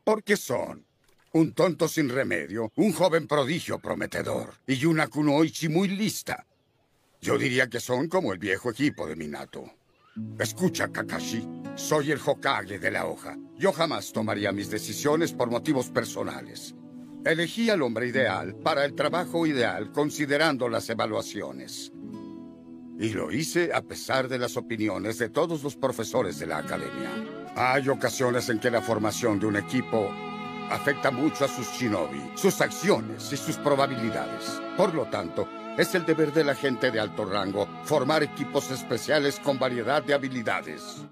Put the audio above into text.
Porque son un tonto sin remedio, un joven prodigio prometedor y una kunoichi muy lista. Yo diría que son como el viejo equipo de Minato. Escucha, Kakashi. Soy el Hokage de la hoja. Yo jamás tomaría mis decisiones por motivos personales. Elegí al hombre ideal para el trabajo ideal considerando las evaluaciones. Y lo hice a pesar de las opiniones de todos los profesores de la academia. Hay ocasiones en que la formación de un equipo afecta mucho a sus shinobi, sus acciones y sus probabilidades. Por lo tanto, es el deber de la gente de alto rango formar equipos especiales con variedad de habilidades.